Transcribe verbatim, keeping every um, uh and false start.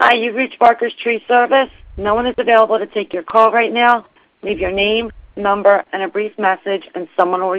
Hi, you've reached Barker's Tree Service. No one is available to take your call right now. Leave your name, number, and a brief message, and someone will